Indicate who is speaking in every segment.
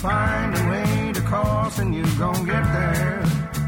Speaker 1: find a way to cross and you gon' get there.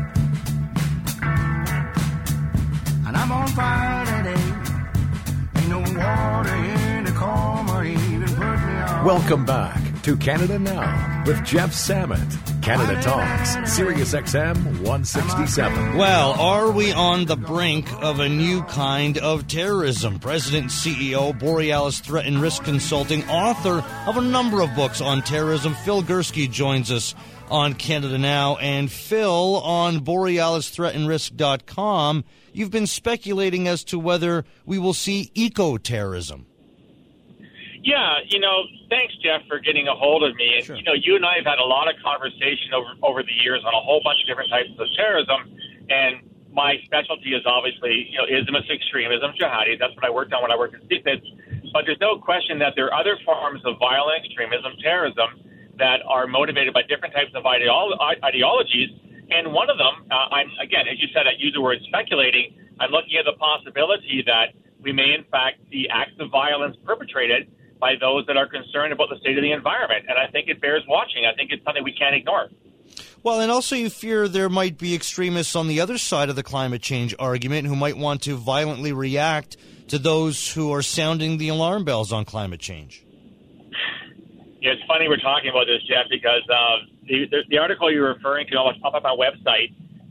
Speaker 1: And I'm on fire today. Ain't no water here to calm or even put me on.
Speaker 2: Welcome back to Canada Now with Jeff Sammett. Canada Talks, Sirius XM 167.
Speaker 3: Well, are we on the brink of a new kind of terrorism? President and CEO, Borealis Threat and Risk Consulting, author of a number of books on terrorism, Phil Gursky joins us on Canada Now. And Phil, on BorealisThreatandRisk.com, you've been speculating as to whether we will see eco-terrorism.
Speaker 4: Yeah, thanks, Jeff, for getting a hold of me. And,
Speaker 3: Sure.
Speaker 4: you and I have had a lot of conversation over the years on a whole bunch of different types of terrorism. And my specialty is obviously, Islamist extremism, jihadi. That's what I worked on when I worked at CFITS. But there's no question that there are other forms of violent extremism, terrorism, that are motivated by different types of ideologies. And one of them, as you said, I use the word speculating. I'm looking at the possibility that we may, in fact, see acts of violence perpetrated by those that are concerned about the state of the environment. And I think it bears watching. I think it's something we can't ignore.
Speaker 3: Well, and also you fear there might be extremists on the other side of the climate change argument who might want to violently react to those who are sounding the alarm bells on climate change.
Speaker 4: Yeah, it's funny we're talking about this, Jeff, because the article you're referring to up on my website,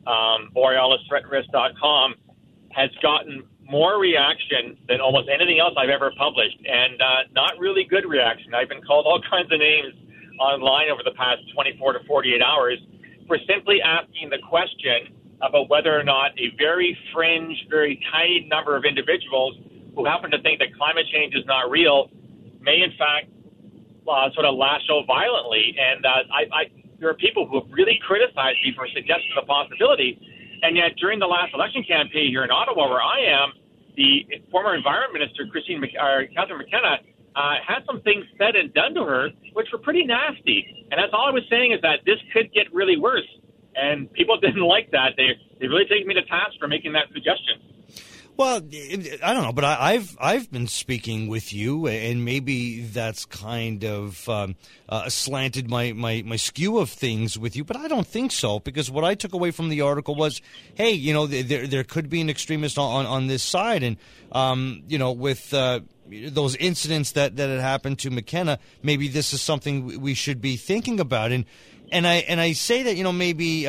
Speaker 4: BorealisThreatandRisk.com, has gotten more reaction than almost anything else I've ever published, and not really good reaction. I've been called all kinds of names online over the past 24 to 48 hours for simply asking the question about whether or not a very fringe, very tiny number of individuals who happen to think that climate change is not real may, in fact, sort of lash out violently. And there are people who have really criticized me for suggesting the possibility. And yet, during the last election campaign here in Ottawa, where I am, the former Environment Minister, Catherine McKenna, had some things said and done to her which were pretty nasty. And that's all I was saying is that this could get really worse. And people didn't like that. They really taken me to task for making that suggestion.
Speaker 3: Well, I don't know, but I've been speaking with you, and maybe that's kind of slanted my skew of things with you, but I don't think so, because what I took away from the article was, hey, there could be an extremist on this side, and with those incidents that had happened to McKenna, maybe this is something we should be thinking about, and I say that maybe.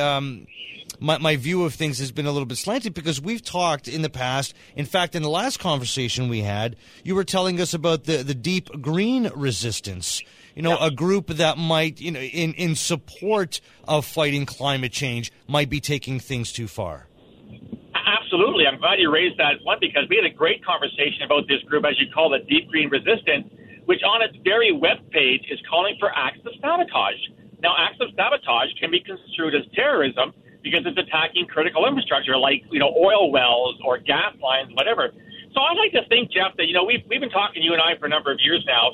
Speaker 3: My view of things has been a little bit slanted because we've talked in the past. In fact, in the last conversation we had, you were telling us about the Deep Green Resistance, a group that might, in support of fighting climate change, might be taking things too far.
Speaker 4: Absolutely. I'm glad you raised that one because we had a great conversation about this group, as you call it, Deep Green Resistance, which on its very webpage is calling for acts of sabotage. Now, acts of sabotage can be construed as terrorism because it's attacking critical infrastructure like, oil wells or gas lines, whatever. So I'd like to think, Jeff, that, we've been talking, you and I, for a number of years now.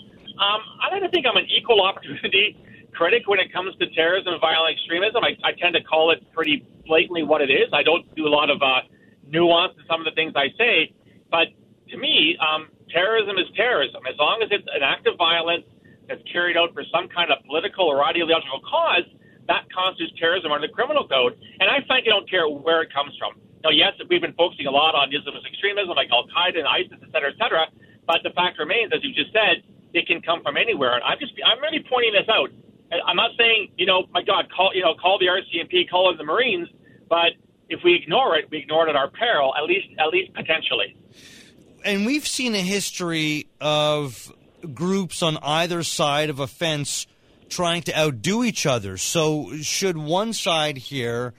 Speaker 4: I like to think I'm an equal opportunity critic when it comes to terrorism and violent extremism. I tend to call it pretty blatantly what it is. I don't do a lot of nuance in some of the things I say. But to me, terrorism is terrorism. As long as it's an act of violence that's carried out for some kind of political or ideological cause, that constitutes terrorism under the criminal code. And I frankly don't care where it comes from. Now, yes, we've been focusing a lot on Islamist extremism like Al-Qaeda and ISIS, et cetera, but the fact remains, as you just said, it can come from anywhere. And I'm really pointing this out. I'm not saying, my God, call the RCMP, call in the Marines, but if we ignore it at our peril, at least potentially.
Speaker 3: And we've seen a history of groups on either side of a fence trying to outdo each other. So should one side here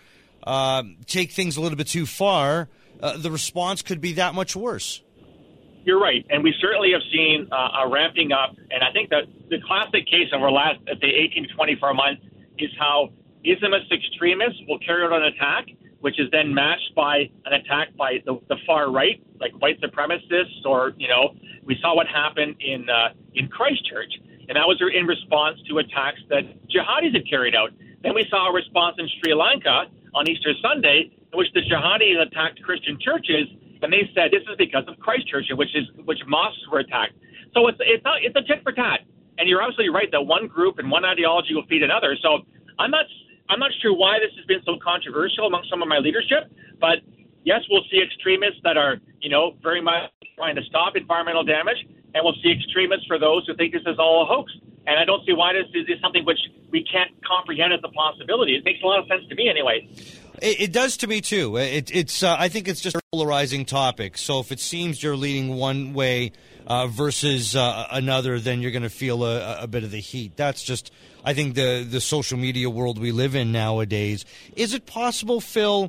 Speaker 3: take things a little bit too far, the response could be that much worse.
Speaker 4: You're right. And we certainly have seen a ramping up. And I think that the classic case over the last, 18 to 24 months is how Islamist extremists will carry out an attack, which is then matched by an attack by the far right, like white supremacists, or, we saw what happened in Christchurch. And that was in response to attacks that jihadis had carried out. Then we saw a response in Sri Lanka on Easter Sunday in which the jihadis attacked Christian churches, and they said this is because of Christchurch, which mosques were attacked. So it's a tit for tat. And you're absolutely right that one group and one ideology will feed another. So I'm not sure why this has been so controversial among some of my leadership, but yes, we'll see extremists that are, very much trying to stop environmental damage, and we'll see extremists for those who think this is all a hoax. And I don't see why this is something which we can't comprehend as a possibility. It makes a lot of sense to me anyway.
Speaker 3: It does to me, too. I think it's just a polarizing topic. So if it seems you're leaning one way versus another, then you're going to feel a bit of the heat. That's just, I think, the social media world we live in nowadays. Is it possible, Phil,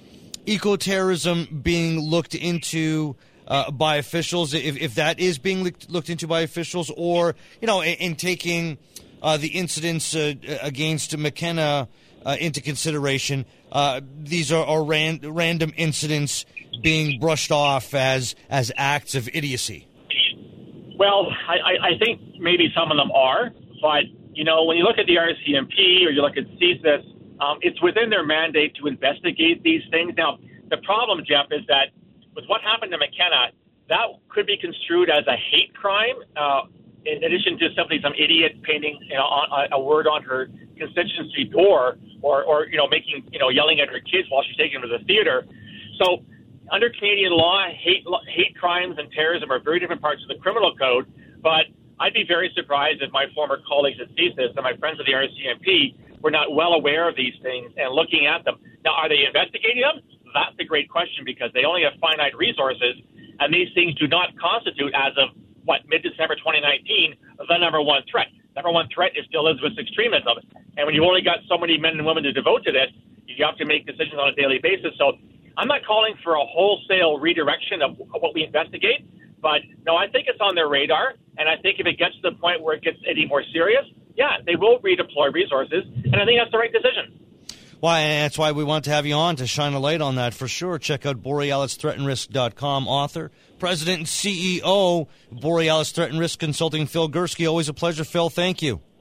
Speaker 3: eco-terrorism being looked into by officials, if that is being looked into by officials, or, in taking the incidents against McKenna into consideration, these are random incidents being brushed off as acts of idiocy?
Speaker 4: Well, I think maybe some of them are, but, when you look at the RCMP or you look at CSIS, it's within their mandate to investigate these things. Now, the problem, Jeff, is that with what happened to McKenna, that could be construed as a hate crime, in addition to simply some idiot painting a word on her constituency door or making, yelling at her kids while she's taking them to the theater. So under Canadian law, hate crimes and terrorism are very different parts of the criminal code, but I'd be very surprised if my former colleagues at CSIS and my friends at the RCMP were not well aware of these things and looking at them. Now, are they investigating them? That's a great question, because they only have finite resources, and these things do not constitute, as of, mid-December 2019, the number one threat. Number one threat is still Elizabeth's extremism. And when you've only got so many men and women to devote to this, you have to make decisions on a daily basis. So I'm not calling for a wholesale redirection of what we investigate, but no, I think it's on their radar, and I think if it gets to the point where it gets any more serious, yeah, they will redeploy resources, and I think that's the right decision.
Speaker 3: Why, and that's why we want to have you on to shine a light on that for sure. Check out BorealisThreatandRisk.com. Author, President and CEO, Borealis Threat and Risk Consulting, Phil Gursky. Always a pleasure, Phil. Thank you.